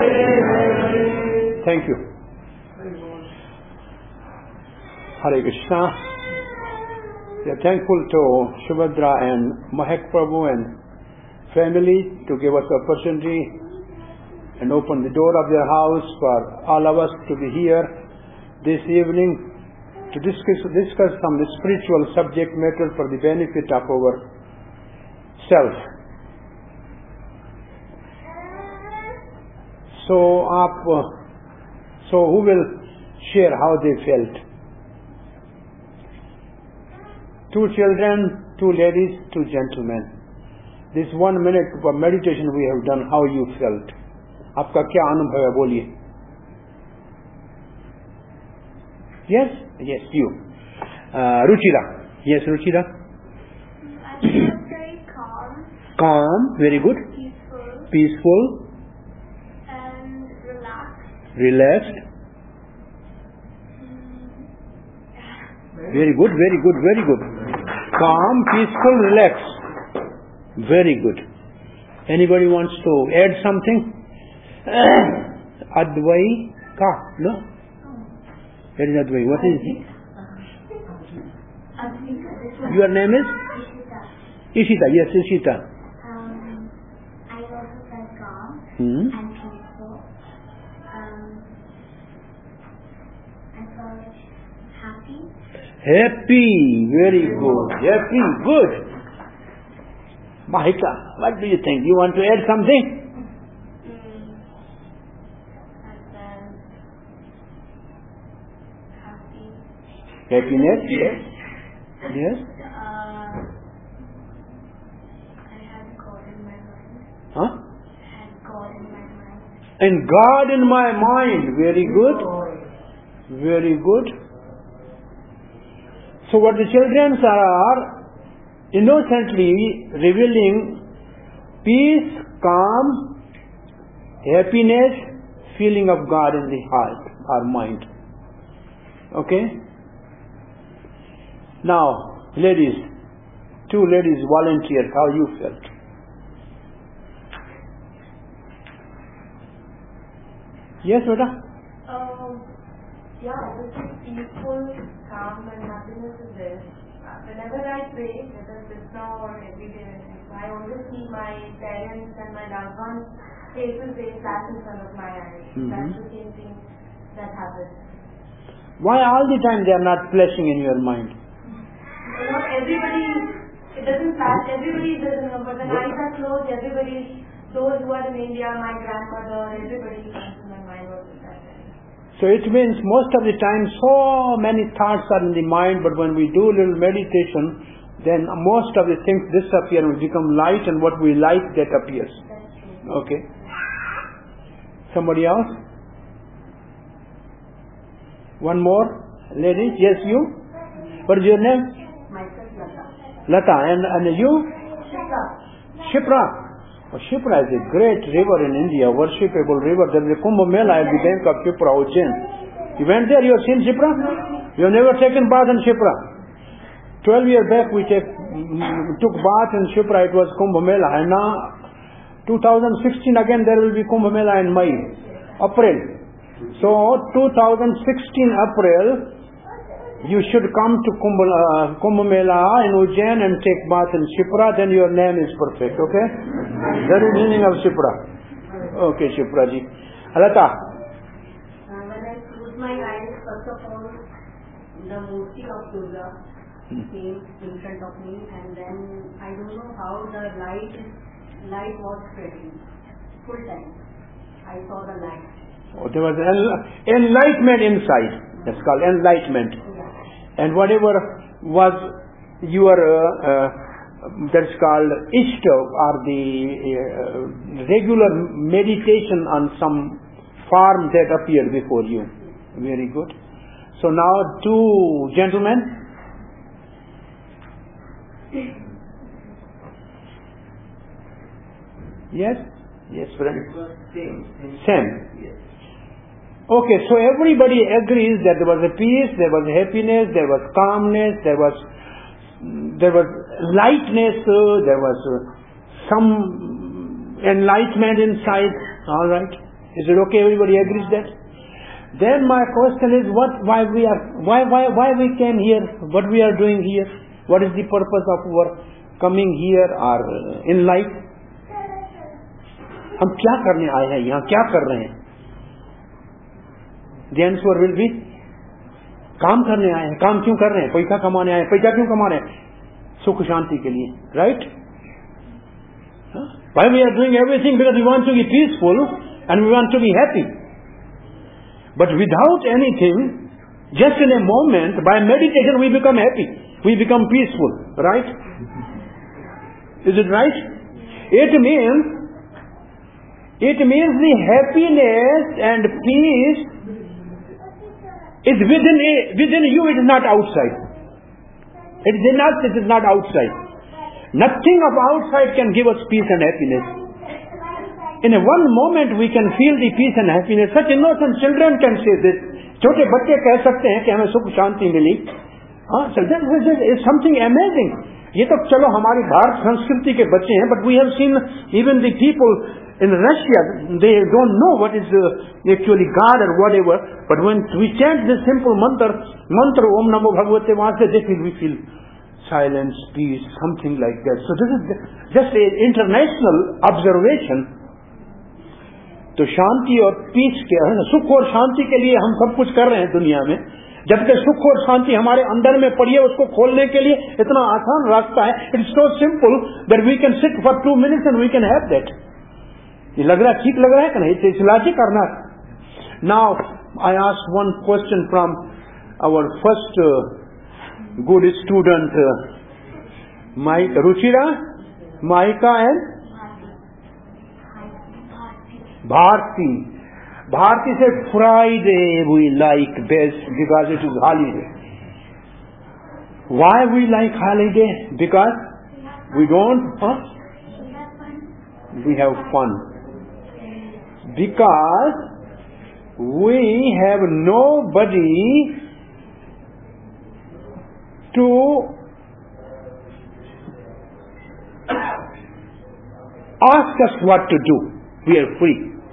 Thank you. Hare Krishna. We are thankful to Subhadra and Mahek Prabhu and family to give us the opportunity and open the door of their house for all of us to be here this evening to discuss some spiritual subject matter for the benefit of our self. So who will share how they felt? 2 children, 2 ladies, 2 gentlemen. This 1 minute of meditation we have done, how you felt. आपका क्या अनुभव है बोलिए. Yes, you. Ruchira. Yes, Ruchira. I felt very calm. Calm, very good. Peaceful. And relaxed. Very good. Calm, peaceful, relaxed. Very good. Anybody wants to add something? Advaika? No? Where is Advai? What is it? Your name is? Ishita. Yes, Ishita. I also felt calm Hmm. and peaceful. I felt happy. Happy. Very good. Happy. Good. Mahika, what do you think? You want to add something? I felt happy. Happiness? Yes. Yes. I had God in my mind. Huh? I had God in my mind. And God in my mind. Very good. Very good. So what the children are innocently revealing peace, calm, happiness, feeling of God in the heart or mind. Okay? Now, ladies, 2 ladies volunteered. How you felt? Yes, Veda? Yeah, obviously peaceful, calm and happiness is there. Whenever I pray, whether it's now or every day, I always see my parents and my loved ones faces, they flash in front of my eyes. That's the same thing that happens. Why all the time they are not flashing in your mind? Not everybody, it doesn't flash, everybody doesn't know, but when eyes are closed, everybody, those who are in India, my grandmother, everybody comes to my mind what is that. So it means most of the time so many thoughts are in the mind, but when we do a little meditation, then most of the things disappear and we become light, and what we like, that appears. That's true. Okay. Somebody else? One more? Ladies? Yes, you? What is your name? Myself, Lata. Lata. And you? Shipra. Shipra. Oh, Shipra is a great river in India, worshipable river. There is a Kumbh Mela at the bank of Shipra, Ujjain. You went there? You have seen Shipra? You have never taken bath in Shipra? 12 years back we took bath in Shipra. It was Kumbh Mela. And now 2016 again there will be Kumbh Mela in May, April. So 2016 April you should come to Kumbh Mela in Ujjain and take bath in Shipra, then your name is perfect, okay? That is the meaning of Shipra. Okay, Shipra ji. Alata. When I closed my eyes, first of all, the Murti of Durga came in front of me, and then I don't know how the light was spreading full time. I saw the light. Oh, there was enlightenment inside. That's called enlightenment. And whatever was your, that's called ishta, or the regular meditation on some form that appeared before you. Very good. So now 2 gentlemen. Yes? Yes, friend. Same. Yes. Okay, so everybody agrees that there was a peace, there was happiness, there was calmness, there was lightness, there was some enlightenment inside. All right. Is it okay? Everybody agrees that? Then my question is, why we came here? What we are doing here? What is the purpose of our coming here or in life? हम क्या करने आए हैं यहाँ, क्या कर रहे हैं? The answer will be, काम करने आए हैं. काम क्यों कर रहे हैं? पैसा कमाने आए हैं. पैसा क्यों कमा रहे हैं? सुख शांति के लिए, right? Why we are doing everything? Because we want to be peaceful and we want to be happy. But without anything, just in a moment, by meditation we become happy. We become peaceful, right? Is it right? It means the happiness and peace is within you, it is not outside. It is not outside. Nothing of outside can give us peace and happiness. In a one moment we can feel the peace and happiness. Such innocent children can say this. छोटे बच्चे कह सकते हैं कि हमें सुख शांति मिली. So this is something amazing. ये तो चलो हमारी भारत संस्कृति के बच्चे हैं, but we have seen even the people in Russia, they don't know what is actually God or whatever, but when we chant this simple mantra Om Namo Bhagavate Vasudevaya, we feel silence, peace, something like that. So this is just an international observation. तो शांति और piece के, सुख और शांति के लिए हम सब कुछ कर रहे हैं दुनिया में, जबकि सुख और शांति हमारे अंदर में पड़ी है. उसको खोलने के लिए इतना आसान रास्ता है. It's so simple that we can sit for 2 minutes and we can have that. ये लग रहा है, ठीक लग रहा है कि नहीं? इट्स लॉजिक और not. Now I ask one question from our first good student Ruchira, Maika and Bharti. Bharti said Friday we like best because it is holiday. Why we like holiday? Because we don't we have fun. Because we have nobody to ask us what to do. We are free.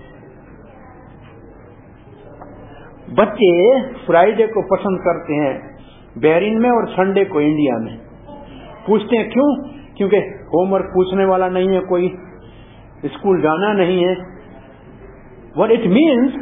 बच्चे Friday को पसंद करते हैं Bahrain में और Sunday को India में. पूछते हैं क्यों? क्योंकि होमवर्क पूछने वाला नहीं है, कोई स्कूल जाना नहीं है. What it means,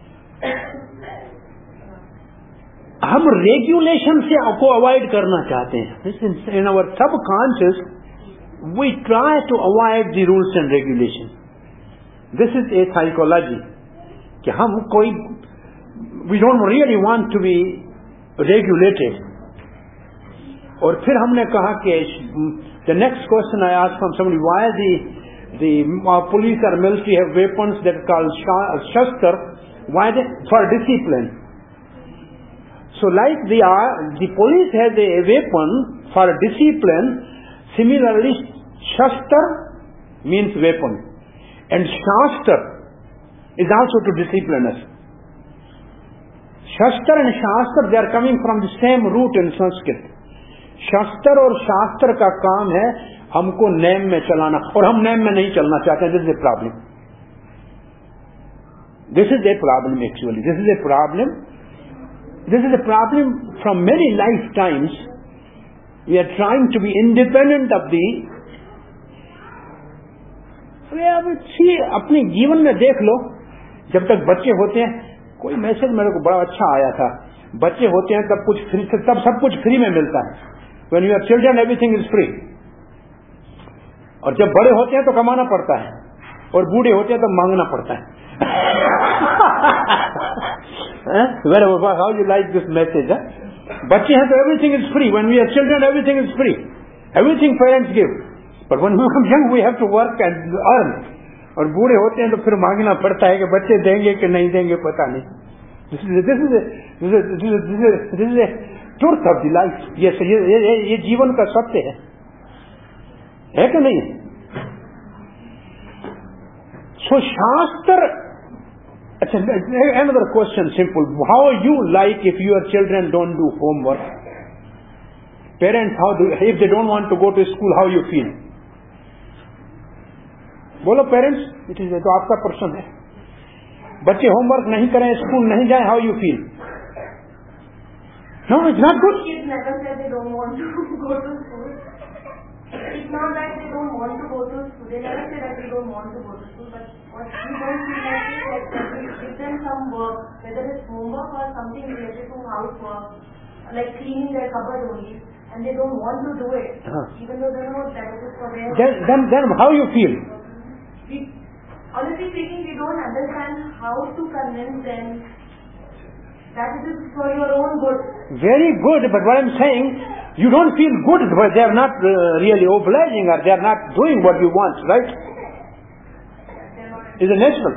हम रेगुलेशन से को अवॉइड करना चाहते हैं. In our subconscious we try to avoid the rules and regulation. This is a psychology कि हम कोई we don't really want to be regulated. और फिर हमने कहा कि the next question I asked from somebody, why the police और military have weapons that called शस्त्र, why they? For discipline. So like the police has a weapon for discipline, similarly Shastra means weapon and Shastra is also to discipline us. Shastra and Shastra, they are coming from the same root in Sanskrit. Shastra और शास्त्र का काम है हमको name में चलाना, और हम नेम में नहीं चलना चाहते. This is a problem. This is a problem actually. This is a problem. This is a problem from many lifetimes. We are trying to be independent of the. अपने जीवन में देख लो, जब तक बच्चे होते हैं, कोई मैसेज मेरे को बड़ा अच्छा आया था. बच्चे होते हैं तब कुछ फ्री, तब सब कुछ फ्री में मिलता है. When you are children, everything is free. और जब बड़े होते हैं तो कमाना पड़ता है, और बूढ़े होते हैं तो मांगना पड़ता है. How you like this message? बच्चे हैं तो everything is free. When we are children, everything is free. Everything parents give. But when we become young, we have to work and earn. और बूढ़े होते हैं तो फिर मांगना पड़ता है कि बच्चे देंगे कि नहीं देंगे पता नहीं. This is a truth of the life. Yes, ये जीवन का सत्य है कि नहीं? So शास्त्र. Another question, simple. How you like if your children don't do homework? Parents, if they don't want to go to school, how you feel? बोलो parents, it is तो आपका प्रश्न है. बच्चे होमवर्क नहीं करें, स्कूल नहीं जाए, how you feel? No, it's not good. Kids never said they don't want to go to school. It's not that they don't want to go to school. They never say that they don't want to go to school. But what we don't feel like is that we give them some work, whether it's homework or something related to housework, like cleaning their cupboard only, and they don't want to do it, even though they know that it is for their. Then how you feel? Honestly speaking, we don't understand how to convince them that it is for your own good. Very good, but what I'm saying, you don't feel good because they are not really obliging or they are not doing what you want, right? It's a natural.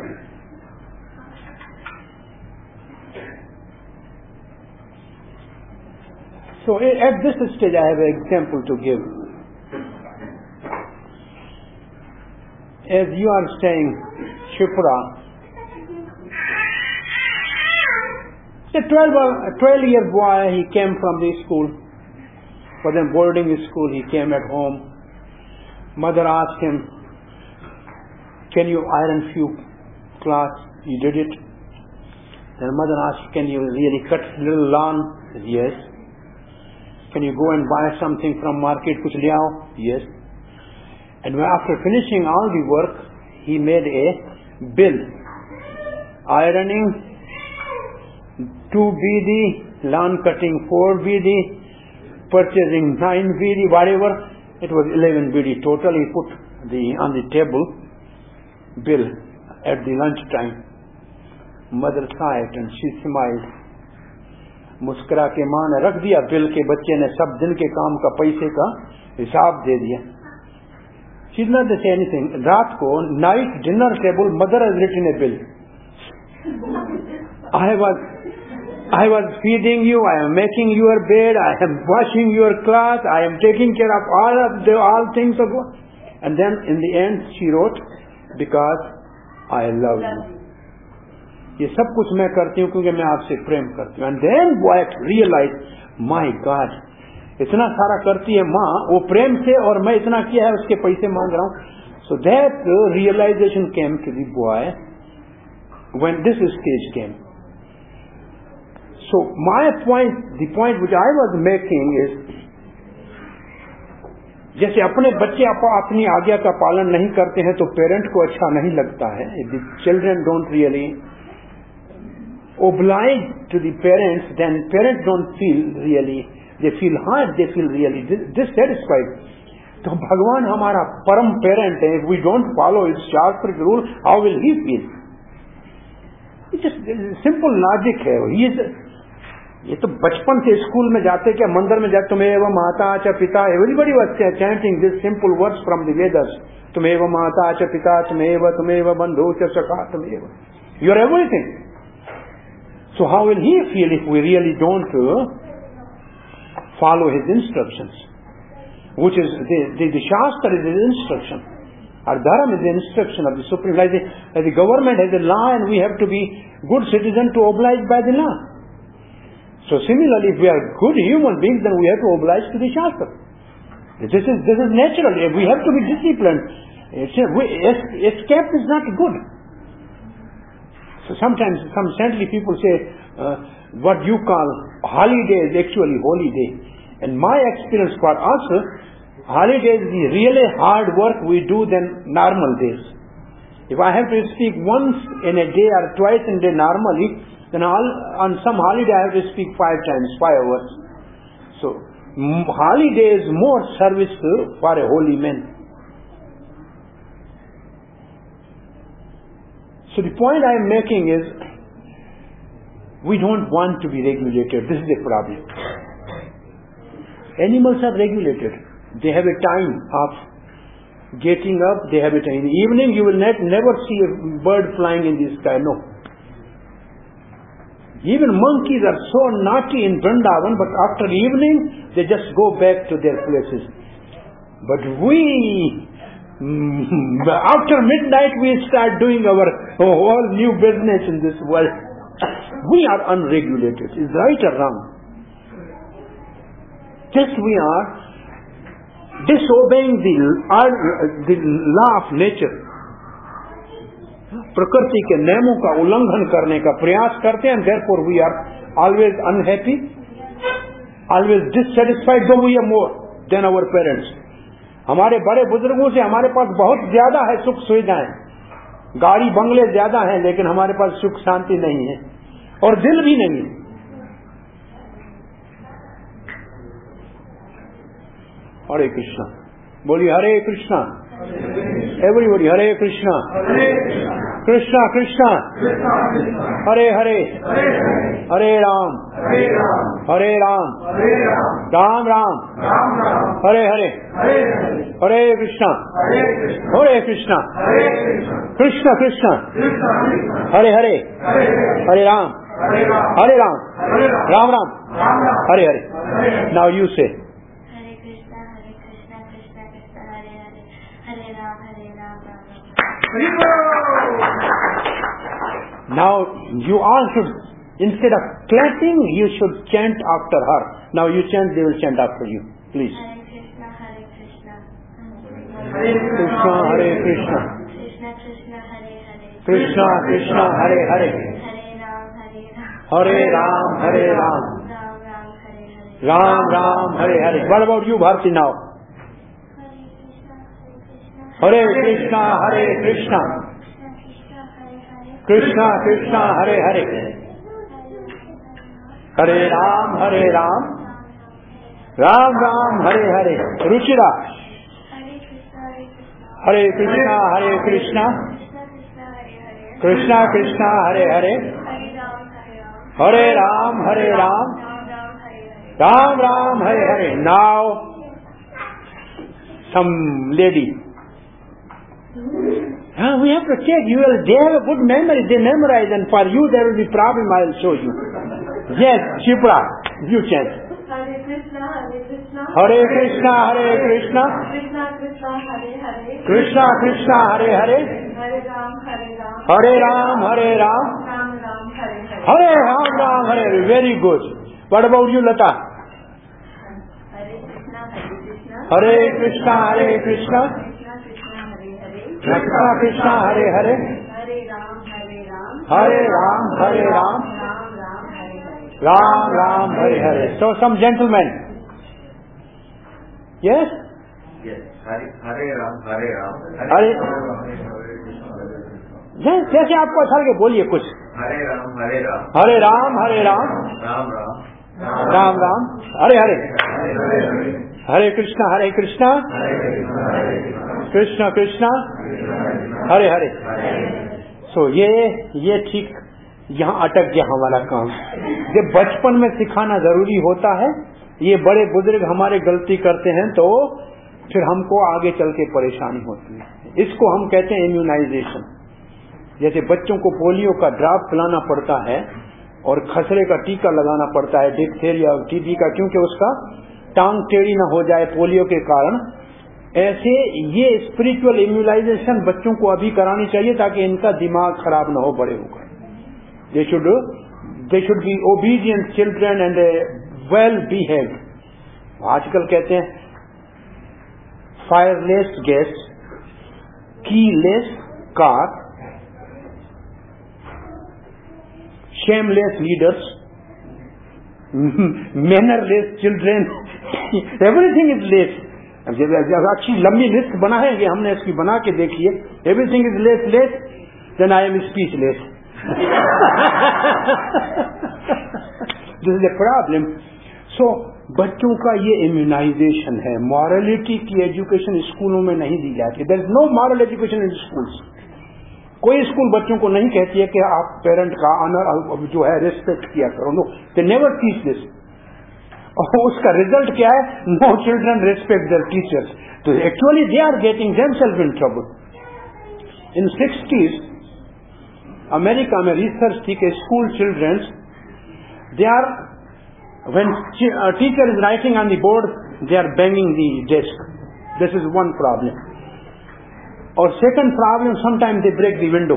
So at this stage I have an example to give. As you are saying, Shipra, a 12-year boy, he came from the school, was in boarding school, he came at home. Mother asked him, can you iron few cloths? He did it. Then mother asked, can you really cut little lawn? He said, yes. Can you go and buy something from market? Kuch le aao? Yes. And after finishing all the work, he made a bill. Ironing 2 BD, lawn cutting 4 BD, purchasing 9 BD, whatever. It was 11 BD total. He put on the table bill at the lunch time. Mother saw it and she smiled. मुस्कुरा के माँ ने रख दिया bill के, बच्चे ने सब दिन के काम का पैसे का हिसाब दे दिया. She did not say anything. रात को night dinner table, mother has written a bill. I was feeding you, I am making your bed, I am washing your clothes, I am taking care of all things of God. And then in the end she wrote, because I love you. ये सब कुछ मैं करती हूँ क्योंकि मैं आपसे प्रेम करती हूँ. And then boy realized, my God, इतना सारा करती है माँ वो प्रेम से, और मैं इतना किया है उसके पैसे मांग रहा हूँ. So that realization came to the boy when this stage came. So the point which I was making is, जैसे अपने बच्चे अपनी आज्ञा का पालन नहीं करते हैं तो पेरेंट को अच्छा नहीं लगता है. If the children don't really oblige to the parents, then parents don't feel really, they feel hard, they feel really dissatisfied. तो भगवान हमारा परम पेरेंट है. If we don't follow his शास्त्र के rule, how will he feel? It's just simple logic है. ये तो बचपन से स्कूल में जाते क्या मंदिर में जाते, तुम्हें माता च पिता, everybody was chanting this simple words from the Vedas. तुम्हें माता च पिता, तुम्हें बंधु च सखा, तुम्हें, you are everything. So how will he feel if we really don't follow his instructions? Which is the Shastra is his instruction. Our Dharma is the instruction of the Supreme. Like the government has a law and we have to be good citizens to oblige by the law. So similarly, if we are good human beings, then we have to oblige to the Shastra. This is natural. We have to be disciplined. Escape is not good. So sometimes some saintly people say, what you call holiday is actually holy day. And my experience for us, holiday is the really hard work we do than normal days. If I have to speak once in a day or twice in a day normally, then on some holiday I have to speak 5 times, 5 hours. So holiday is more service for a holy man. So the point I am making is, we don't want to be regulated. This is a problem. Animals are regulated. They have a time of getting up. They have a time. In the evening you will never see a bird flying in the sky. No. Even monkeys are so naughty in Vrindavan, but after evening they just go back to their places. But after midnight we start doing our whole new business in this world. We are unregulated. Is right or wrong? Just we are disobeying the law of nature. प्रकृति के नियमों का उल्लंघन करने का प्रयास करते हैं, therefore we are always unhappy, always dissatisfied, though we are more than our parents. हमारे बड़े बुजुर्गों से हमारे पास बहुत ज्यादा है सुख सुविधाएं, गाड़ी बंगले ज्यादा हैं, लेकिन हमारे पास सुख शांति नहीं है और दिल भी नहीं है। हरे कृष्णा, बोलिए Hare Krishna. Everybody Hare Krishna, Krishna Krishna Hare Hare, Hare Ram Hare Ram, Ram Ram Hare Hare, Hare Krishna Hare Krishna, Krishna Krishna Hare Hare, Hare Ram Ram Ram Hare Hare. Now you say now you all should, instead of clapping, you should chant after her. Now you chant, they will chant after you, please. Hare Krishna, Krishna Hare Krishna, Krishna Krishna Hare Hare, Krishna Krishna Hare Hare, Hare Ram, Hare Ram, Ram Ram, Hare Hare, Ram Ram Hare Hare. What about you, Bharti, now? Hare Krishna, Hare Krishna, Hare Krishna, Hare Krishna, Krishna Krishna Hare Hare, Hare Ram, Ram Ram Hare Hare. Ruchira, Hare Krishna, Hare Krishna, Krishna Krishna Hare Hare, Krishna Krishna Hare Hare, Hare Ram, Hare Ram, Ram Ram Ram Ram Hare Hare. Hare Hare. Now, some lady. We have to check. They have a good memory. They memorize, and for you there will be problem. I will show you. Yes, Shipra, you chant. Hare Krishna, Hare Krishna, Hare Krishna, Krishna Krishna Hare Hare, Krishna Krishna Hare Hare, Hare Ram, Hare Ram, Hare Ram, Ram Ram Hare Hare. Hare Ram, Ram Hare Hare. Very good. What about you, Lata? Hare Krishna, Hare Krishna, Hare Krishna, Krishna Krishna Hare Hare, Krishna Krishna Hare Hare, Hare Ram, Hare Ram, Hare Ram, Ram Ram Hare Hare. Ram Ram Hare Hare. So some gentlemen. Yes? Yes. Hare Ram, Hare Ram. Hare. जैसे आपको अच्छा लगे बोलिए कुछ. Hare Ram, Hare Ram. हरे Ram, Ram Ram. Ram Ram, Hare Hare. Hare Krishna, Krishna Krishna, Hare हरे. सो ये ठीक यहाँ अटक गया हमारा काम. ये बचपन में सिखाना जरूरी होता है. ये बड़े बुजुर्ग हमारे गलती करते हैं तो फिर हमको आगे चल के परेशानी होती है. इसको हम कहते हैं इम्यूनाइजेशन. जैसे बच्चों को पोलियो का ड्रॉप पिलाना पड़ता है और खसरे का टीका लगाना पड़ता है, डिप्थेरिया और टीबी का, क्योंकि उसका टांग टेढ़ी न हो जाए पोलियो के कारण. ऐसे ये स्पिरिचुअल इम्यूनाइजेशन बच्चों को अभी करानी चाहिए ताकि इनका दिमाग खराब न हो बड़े होकर. They should be obedient children and well behaved. आजकल कहते हैं fireless gas, keyless car, shameless leaders, mannerless children, everything is less. जब अच्छी लंबी लिस्ट बनाएंगे, हमने इसकी बना के देखिए, everything is less, then I am speechless. This is a problem. So बच्चों का ये इम्यूनाइजेशन है. मॉरलिटी की एजुकेशन स्कूलों में नहीं दी जाती. There is no moral education in schools. कोई स्कूल बच्चों को नहीं कहती है कि आप पेरेंट का ऑनर जो है रिस्पेक्ट किया करो. No, they never teach this. और उसका रिजल्ट क्या है? No children respect their teachers. तो actually they are getting themselves in trouble. In 60s America में रिसर्च थी कि school childrens they are when teacher is writing on the board they are banging the desk. This is one problem. और second problem, sometime they break the window.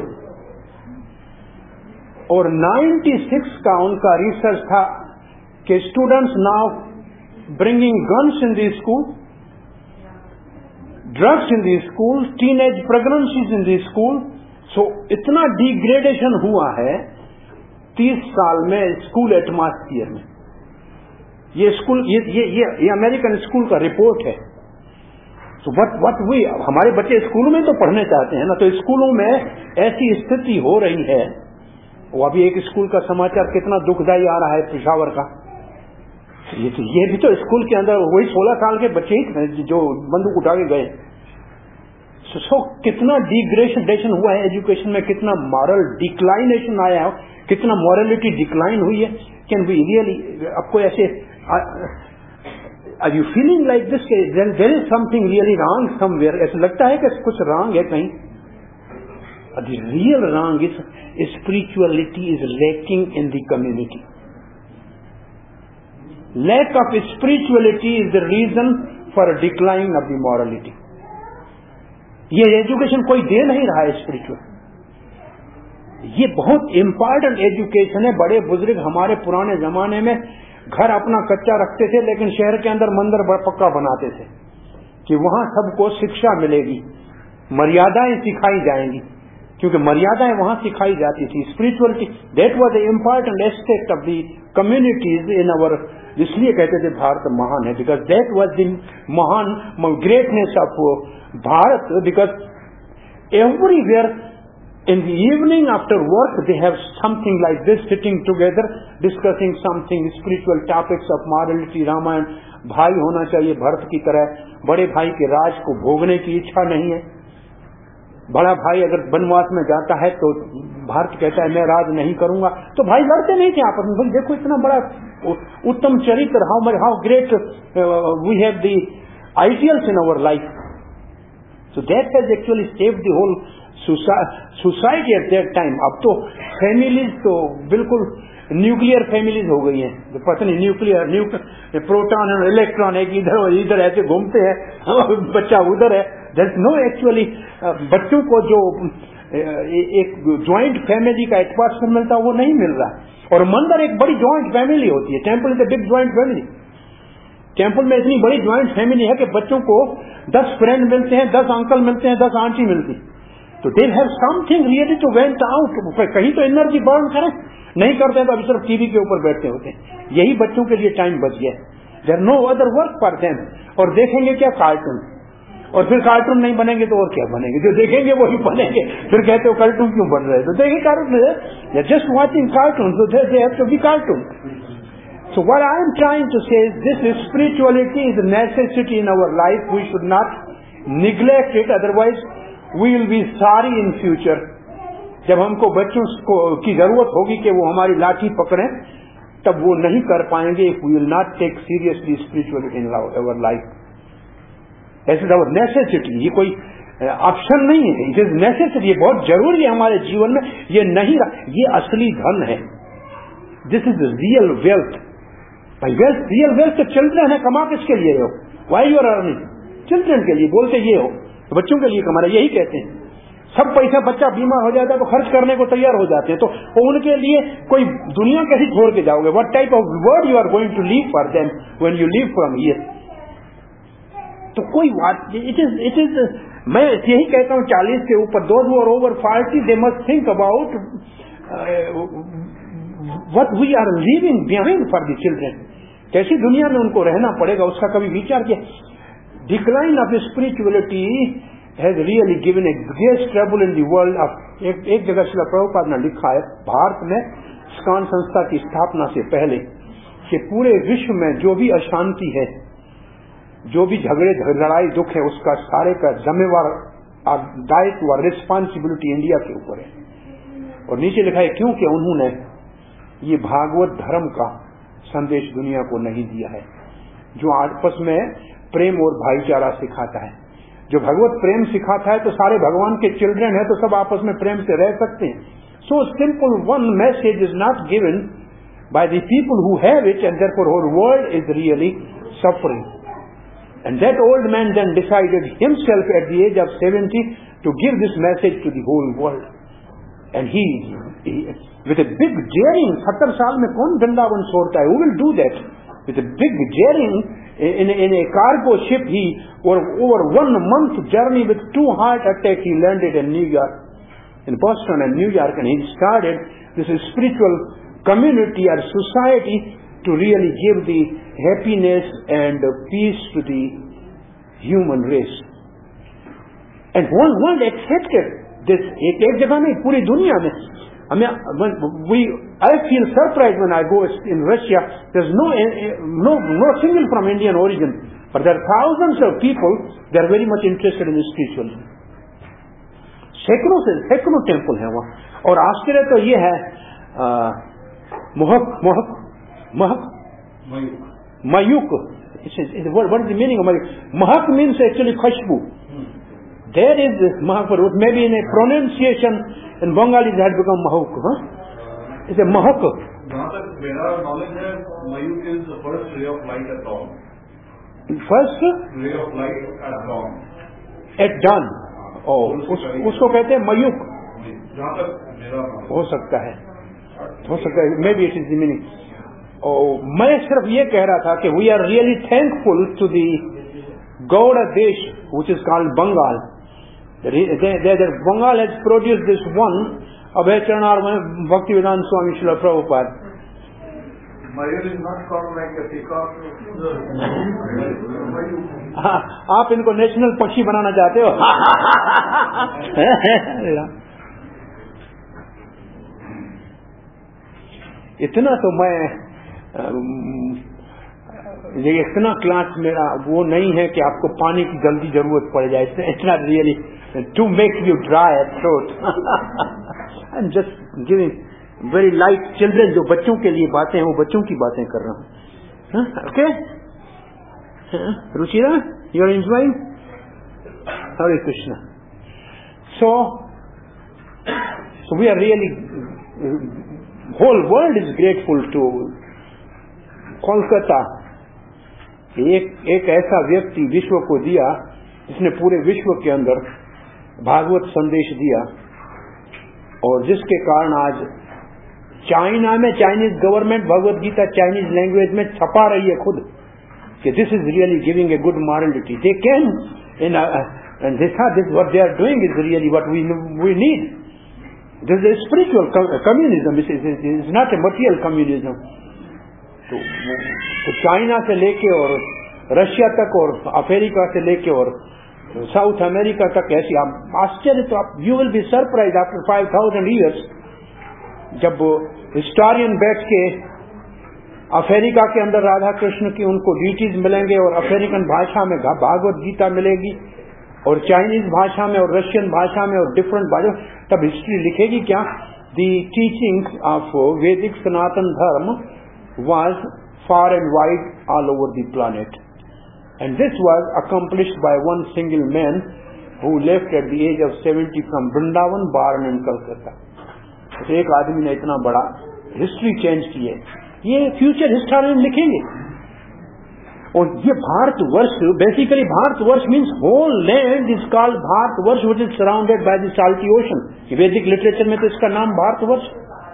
और 96 का उनका research था कि students now bringing guns in the school, drugs in the school, teenage pregnancies in the school, so इतना degradation हुआ है 30 साल में स्कूल एटमॉस्फियर में। ये स्कूल ये अमेरिकन स्कूल का रिपोर्ट है। तो व्हाट वी हमारे बच्चे स्कूलों में तो पढ़ने चाहते हैं ना, तो स्कूलों में ऐसी स्थिति हो रही है। वो अभी एक स्कूल का समाचार कितना दुखदायी आ रहा है पेशावर का। ये भी तो स्कूल के अंदर वही 16 साल के बच्चे ही जो बंदूक उठा के गए। सो कितना डिग्रेडेशन हुआ है एजुकेशन में, कितना मॉरल डिक्लाइनेशन आया है, कितना मॉरलिटी डिक्लाइन हुई है। कैन वी रियली आपको ऐसे are you feeling like this there is something really wrong somewhere? ऐसा लगता है कि कुछ रॉन्ग है कहीं। The real wrong is spirituality is lacking in the community. Lack of spirituality is the reason for decline of the morality. ये education कोई दे नहीं रहा है स्पिरिचुअल। ये बहुत इंपॉर्टेंट एजुकेशन है। बड़े बुजुर्ग हमारे पुराने जमाने में घर अपना कच्चा रखते थे, लेकिन शहर के अंदर मंदिर पक्का बनाते थे कि वहां सबको शिक्षा मिलेगी, मर्यादाएं सिखाई जाएंगी, क्योंकि मर्यादाएं वहां सिखाई जाती थी। Spirituality that was the important aspect of the communities in our. इसलिए कहते थे भारत महान है, बिकॉज दैट वाज द महान greatness of Bharat, because everywhere in the evening after work they have something like this, sitting together discussing something spiritual topics of morality, Ramayan. भाई होना चाहिए भरत की तरह, बड़े भाई के राज को भोगने की इच्छा नहीं है। बड़ा भाई अगर वनवास में जाता है तो भारत कहता है मैं राज नहीं करूंगा, तो भाई लड़ते नहीं थे आपस में। देखो इतना बड़ा उत्तम चरित्र, how great we have the ideals in our life. So that has actually saved the whole society at that time. अब तो फैमिलीज तो बिल्कुल न्यूक्लियर फैमिलीज हो गई हैं। पता नहीं न्यूक्लियर प्रोटॉन और इलेक्ट्रॉन एक इधर ऐसे घूमते हैं, बच्चा उधर है। दैट्स नो एक्चुअली बच्चों को जो एक ज्वाइंट फैमिली का एटमॉस्फेयर मिलता है वो नहीं मिल रहा। और मंदिर एक बड़ी ज्वाइंट फैमिली होती है। Temple is a big joint family. Temple में इतनी बड़ी ज्वाइंट फैमिली है कि बच्चों को 10 फ्रेंड मिलते हैं, 10 अंकल मिलते हैं, 10 आंटी मिलती। तो they have something really to vent out. कहीं तो एनर्जी बर्न करें, नहीं करते हैं तो अभी सिर्फ टीवी के ऊपर बैठते होते हैं। यही बच्चों के लिए टाइम बच गया। There no other work for them. और देखेंगे क्या? कार्टून। और फिर कार्टून नहीं बनेंगे तो और क्या बनेंगे? जो देखेंगे वही बनेंगे। फिर कहते हो कार्टून क्यों बन रहे हैं? तो देखिए cartoon, just watching cartoon, so they have to be cartoon. So what I am trying to say is this spirituality is a necessity in our life. We should not neglect it, otherwise we will be sorry in future. जब हमको बच्चों की जरूरत होगी कि वो हमारी लाठी पकड़ें, तब वो नहीं कर पाएंगे if we will not take seriously spirituality in our life. This is our necessity. ये कोई ऑप्शन नहीं है, इट इज नेसेसरी। ये बहुत जरूरी है हमारे जीवन में। ये नहीं, ये असली धन है। This is real wealth. भाई वेल्थ, रियल वेल्थ तो चिल्ड्रन है। कमा किसके लिए हो? Why you are earning? Children के लिए। बोलते ये हो तो बच्चों के लिए कमा रहे, यही कहते हैं। सब पैसा, बच्चा बीमार हो जाता है तो खर्च करने को तैयार हो जाते हैं, तो उनके लिए कोई दुनिया कैसी छोड़ के जाओगे? What type of word you are going to leave for them when you leave from here? तो कोई बात, इट इज मैं यही कहता हूँ 40 के ऊपर, those who are over 40 they must think about what we are leaving behind for the children. कैसी दुनिया में उनको रहना पड़ेगा, उसका कभी विचार किया? Decline of spirituality has really given a great trouble in the world of. एक जगह श्रील प्रभुपाद ने लिखा है, भारत में इस्कॉन संस्था की स्थापना से पहले कि पूरे विश्व में जो भी अशांति है, जो भी झगड़े लड़ाई दुख है, उसका सारे का जिम्मेवार दायित्व और रिस्पॉन्सिबिलिटी इंडिया के ऊपर है। और नीचे लिखा है क्योंकि उन्होंने ये भागवत धर्म का संदेश दुनिया को नहीं दिया है, जो आपस में प्रेम और भाईचारा सिखाता है। जो भगवत प्रेम सिखाता है तो सारे भगवान के चिल्ड्रन है तो सब आपस में प्रेम से रह सकते हैं। So simple one message is not given by the people who have it, and therefore whole world is really suffering. And that old man then decided himself at the age of 70 to give this message to the whole world. And he with a big daring, 70 साल में कौन वृंदावन छोड़ता है? Who will do that? With a big daring, in a cargo ship, over 1 month journey with 2 heart attacks, he landed in New York. in Boston and New York, and he started this spiritual community or society to really give the happiness and peace to the human race. And one accepted this. एक जगह नहीं, पूरी दुनिया में. I feel surprised when I go in Russia. There's no single from Indian origin, but there are thousands of people. They are very much interested in spiritualism. सैकड़ों temple है वहाँ. और आश्चर्य तो ये है, Mayuk. What is the meaning of Mayuk? Mahak means actually Khashbu. There is Mahaprabhu. Maybe in a pronunciation in Bengali it had become Mahuk. Huh? It's a Mahak. जहाँ तक मेरा knowledge है, Mayuk is the first ray of light at dawn. First ray of light at dawn. At dawn. Oh, उसको कहते हैं Mayuk. जहाँ तक मेरा knowledge. हो सकता है. Maybe it is the meaning. मैं सिर्फ ये कह रहा था कि we are really thankful to the Gauda Desh, which is called Bengal. Bengal has produced this one Abhay Charanar Bhaktivedanta Swami Srila Prabhupada. Mayur is not called like a peacock. आप इनको national पक्षी बनाना चाहते हो? इतना तो मैं ये इतना क्लास मेरा वो नहीं है कि आपको पानी की जल्दी जरूरत पड़ जाए. इतना really to make you dry throat. I am just giving very light children. जो बच्चों के लिए बातें हैं वो बच्चों की बातें कर रहा हूँ. Okay Ruchira, you are enjoying. Hare Krishna. So we are really, whole world is grateful to Kolkata. एक ऐसा व्यक्ति विश्व को दिया जिसने पूरे विश्व के अंदर भागवत संदेश दिया, और जिसके कारण आज चाइना में Chinese government Bhagavad Gita Chinese language में छपा रही है खुद कि this is really giving a good morality. They can and this what they are doing is really what we need. This is a spiritual communism. It's not a material communism. तो China से लेके और Russia तक और America से लेके और south America तक ऐसी आश्चर्य. तो आप you will be surprise after 5000 years जब हिस्टोरियन बैठ के अमेरिका के अंदर राधा कृष्ण की उनको डीटीज मिलेंगे और अमेरिकन भाषा में भागवत गीता मिलेगी और चाइनीज भाषा में और रशियन भाषा में और डिफरेंट भाषा. तब हिस्ट्री लिखेगी क्या? दी टीचिंग्स ऑफ वैदिक सनातन धर्म was far and wide all over the planet, and this was accomplished by one single man who left at the age of 70 from Vrindavan, born in Calcutta. तो एक आदमी ने इतना बड़ा हिस्ट्री चेंज की है. ये फ्यूचर हिस्टोरियन लिखेंगे. और ये Bharatvarsh, basically Bharatvarsh means whole land is called Bharatvarsh which is surrounded by the salty ocean. Vedic literature में तो इसका नाम भारतवर्ष.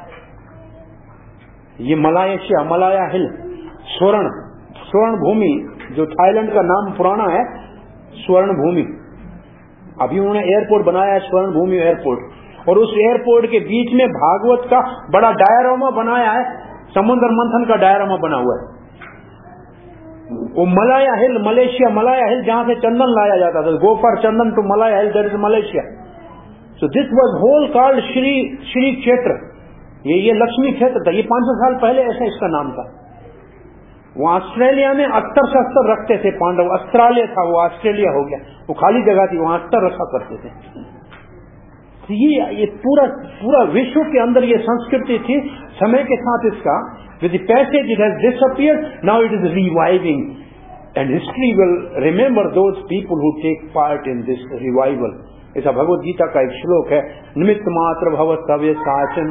ये मलाया हिल, स्वर्ण भूमि, जो थाईलैंड का नाम पुराना है स्वर्ण भूमि. अभी उन्होंने एयरपोर्ट बनाया है, स्वर्ण भूमि एयरपोर्ट, और उस एयरपोर्ट के बीच में भागवत का बड़ा डायरामा बनाया है. समुद्र मंथन का डायरामा बना हुआ है. वो मलाया हिल, मलाया हिल जहां से चंदन लाया जाता था. Go for chandan to Malaya hill, that is Malaysia. So this was whole called Shri Kshetra. ये लक्ष्मी क्षेत्र था. ये 500 साल पहले ऐसा इसका नाम था. वो ऑस्ट्रेलिया में अस्तर शस्त्र रखते थे पांडव. ऑस्ट्रेलिया था, वो ऑस्ट्रेलिया हो गया. वो खाली जगह थी, वहां अस्तर रखा करते थे. तो ये पूरा विश्व के अंदर ये संस्कृति थी. समय के साथ इसका with the passage it has disappeared. Now it is reviving, and history will remember those people who take part in this revival. ऐसा भगवद गीता का एक श्लोक है, निमित्त मात्र भव सव्य साचन.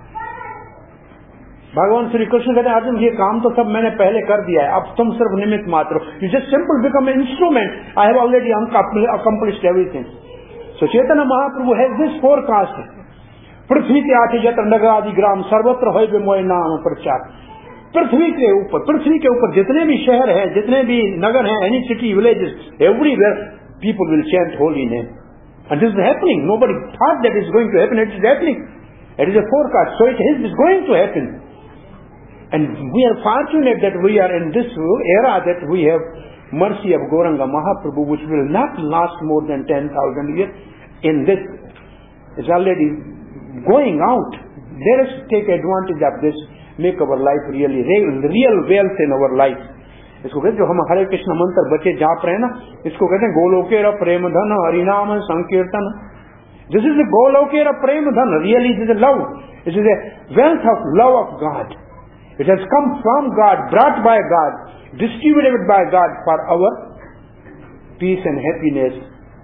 भगवान श्री कृष्ण कहते हैं अर्जुन ये काम तो सब मैंने पहले कर दिया है, अब तुम सिर्फ निमित्त मात्र. You just simple become an instrument. I have already accomplished everything. So Chaitanya Mahaprabhu has this forecast. पृथ्वी के आठे यत्र नगरादि ग्राम सर्वत्र होय मोय नाम प्रचार. पृथ्वी के ऊपर जितने भी शहर हैं, जितने भी नगर हैं, any city villages, everywhere people will chant holy name. And this is happening. Nobody thought that it's going to happen. It is happening. It is a forecast. So it is going to happen. And we are fortunate that we are in this era that we have mercy of Gauranga Mahaprabhu, which will not last more than 10,000 years. In this, it's already going out. Let us take advantage of this, make our life really real wealth in our life. इसको कहते जो हम हरे कृष्ण मंत्र बच्चे जाप रहे हैं ना, इसको कहते हैं गोलोकेर प्रेम धन हरिनाम संकीर्तन. This is the गोलोकेर प्रेम धन. Really, it is a love. It is a wealth of love of God. It has come from God, brought by God, distributed by God for our peace and happiness.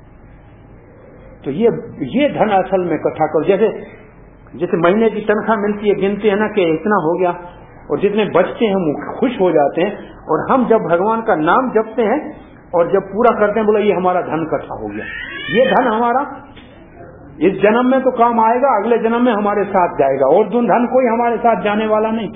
तो ये धन असल में इकट्ठा करो. जैसे महीने की तनख्वाह मिलती है, गिनते हैं ना कि इतना हो गया, और जितने बचते हैं हम खुश हो जाते हैं. और हम जब भगवान का नाम जपते हैं और जब पूरा करते हैं, बोला ये हमारा धन इकट्ठा हो गया. ये धन हमारा इस जन्म में तो काम आएगा, अगले जन्म में हमारे साथ जाएगा. और धन कोई हमारे साथ जाने वाला नहीं.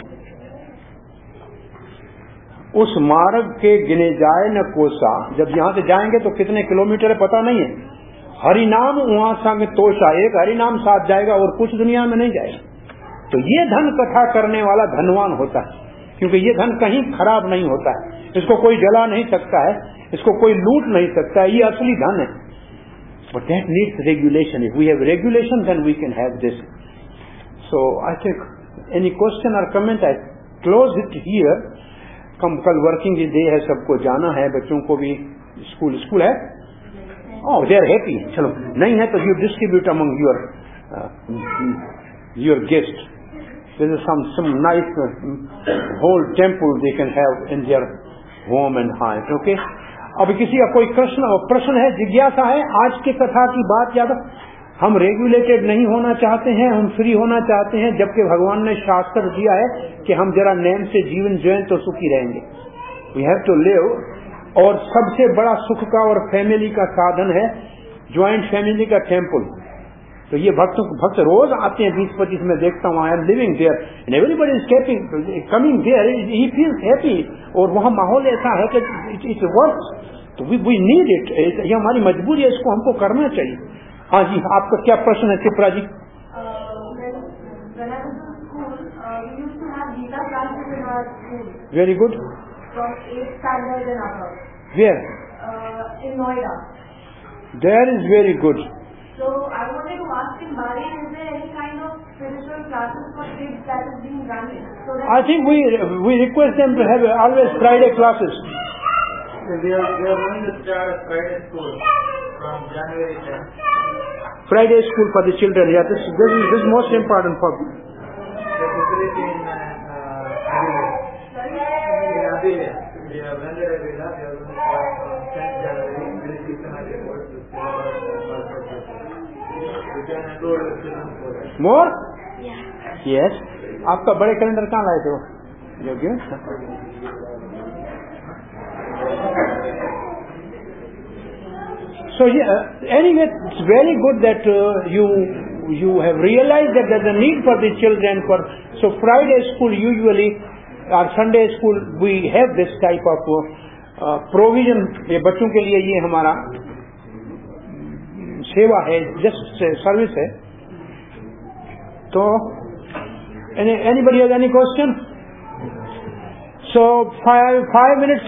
उस मार्ग के गिने जाए न कोसा. जब यहां से जाएंगे तो कितने किलोमीटर है पता नहीं है. हरिनाम वहां संग तोषा. एक हरिनाम साथ जाएगा और कुछ दुनिया में नहीं जाएगा. तो ये धन कथा करने वाला धनवान होता है, क्योंकि ये धन कहीं खराब नहीं होता है. इसको कोई जला नहीं सकता है, इसको कोई लूट नहीं सकता है. ये असली धन है. But that needs regulation. If we have regulation, then we can have this. So I think any question or comment, I close it here. कल वर्किंग डे है, सबको जाना है, बच्चों को भी स्कूल है. Oh, they are happy. चलो, नहीं है तो you distribute among your guests. There is some nice whole temple they can have in their home and heart. Okay? अभी किसी का कोई प्रश्न है, जिज्ञासा है? आज की कथा की बात याद. हम रेगुलेटेड नहीं होना चाहते हैं, हम फ्री होना चाहते हैं, जबकि भगवान ने शास्त्र दिया है कि हम जरा नेम से जीवन जिएं तो सुखी रहेंगे. We have to live. और सबसे बड़ा सुख का और फैमिली का साधन है ज्वाइंट फैमिली का टेम्पल. तो ये भक्त रोज आते हैं 20-25 में देखता हूँ. I am living there and everybody is coming there. He feels happy. और वहाँ माहौल ऐसा है कि इट वर्क्स. तो वी नीड इट. ये हमारी मजबूरी है, इसको हमको करना चाहिए. हाँ जी, आपका क्या प्रश्न है Chipra ji? Very good. From 8th standard and above. Where? In Noida. There is very good. So I wanted to ask in Bahrain, is there any kind of spiritual classes for kids that is being run? So that I think we request them to have always Friday classes. We are going to start a Friday school from January 10th. Friday school for the children. Yeah, this is most important for. The facility in Abilene. We have rented a villa. We are going to start from 10th January. Very systematic work to we can enroll the children for that. More? Yeah. Yes. आपका बड़े calendar कहाँ लाए थे? योग्य. So anyway, it's very good that you have realized that there's a need for the children. So Friday school usually, or Sunday school, we have this type of provision. ये बच्चों के लिए ये हमारा सेवा है, just service है. तो anybody has any question? So 5 minutes.